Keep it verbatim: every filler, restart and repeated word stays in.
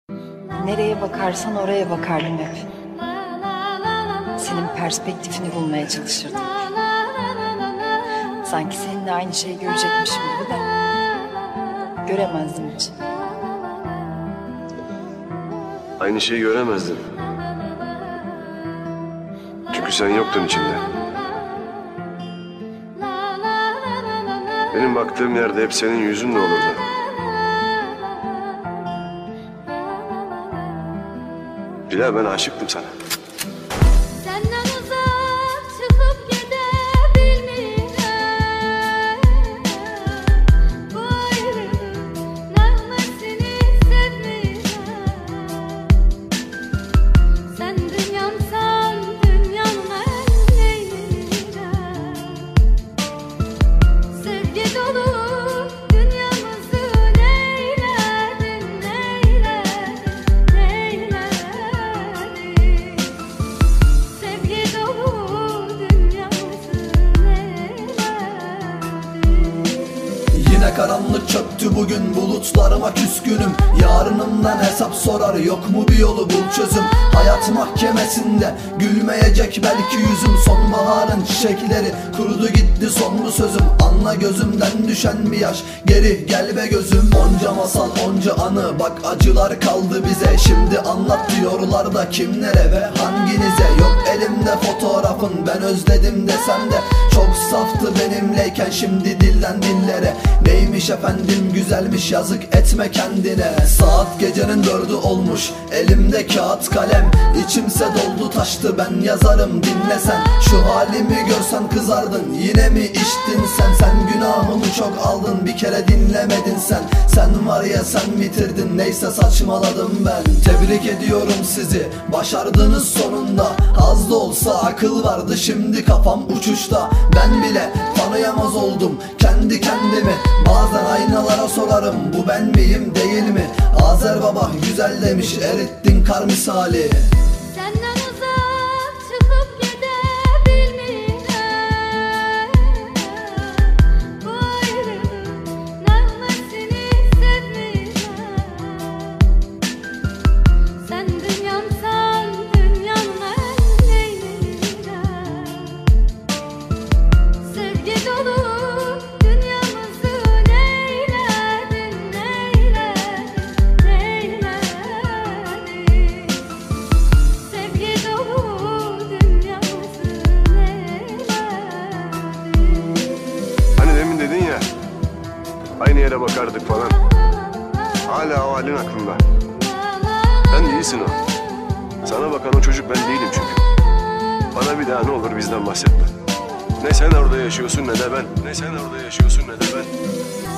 Nereye bakarsan oraya bakardım hep. Senin perspektifini bulmaya çalışırdım. Sanki seninle aynı şeyi görecekmişim gibi de göremezdim hiç. Aynı şeyi göremezdin. Çünkü sen yoktun içinde. Benim baktığım yerde hep senin yüzün de olurdu. Bilal, ben aşıktım sana. Senden uzak çıkıp gidebilmeyeceğim. Bu ayrılığın nağmesini sevmeyeceğim. Sen dünyamsan dünyam ben neyleyeceğim. Sevgi dolu dünyamızı neyledin, neyledin, neyledin. Sevgi dolu dünyamızı neyledin. Yine karanlık çöktü bugün, bulutlarıma küskünüm. Yarınımdan hesap sorar, yok mu bir yolu bul çözüm. Hayat mahkemesinde gülmeyecek belki yüzüm. Sonbaharın çiçekleri kurudu gitti son bu sözüm. Anla gözümden düşen bir yaş, geri gel be gözüm. Onca masal onca anı, bak acılar kaldı bize. Şimdi anlat diyorlar da kimlere ve hanginize. Yok elimde fotoğrafın, ben özledim desem de. Çok saftı benimleyken şimdi dilden dillere. Neymiş efendim güzelmiş, yazık etme kendine. Saat gecenin dördü olmuş, elimde kağıt kalem. İçimse doldu taştı, ben yazarım dinlesen. Şu halimi görsen kızardın, yine mi içtin sen? Sen günahımı çok aldın, bir kere dinlemedin sen. Sen var ya sen bitirdin, neyse saçmaladım ben. Tebrik ediyorum sizi, başardınız sonunda. Az da olsa akıl vardı, şimdi kafam uçuşta. Ben bile tanıyamaz oldum kendi kendimi. Bazen aynalara sorarım, bu ben miyim değil mi? Azer baba güzel demiş, erittin kar misali. Senden uzak çıkıp gidebilmeyeceğim. Bu ayrılığın nağmesini sevmeyeceğim. Sen dünyamsan dünyam ben neyleyeceğim. Sevgi dolu dünyamızı neyledin, neyledin, neyledin. Sevgi dolu dünyamızı neyledin. Hani demin dedin ya, aynı yere bakardık falan. Hala o halin aklımda. Sen değilsin o. Sana bakan o çocuk ben değilim çünkü. Bana bir daha ne olur bizden bahsetme. Ne sen orada yaşıyorsun ne de ben. Ne sen orada yaşıyorsun ne de ben.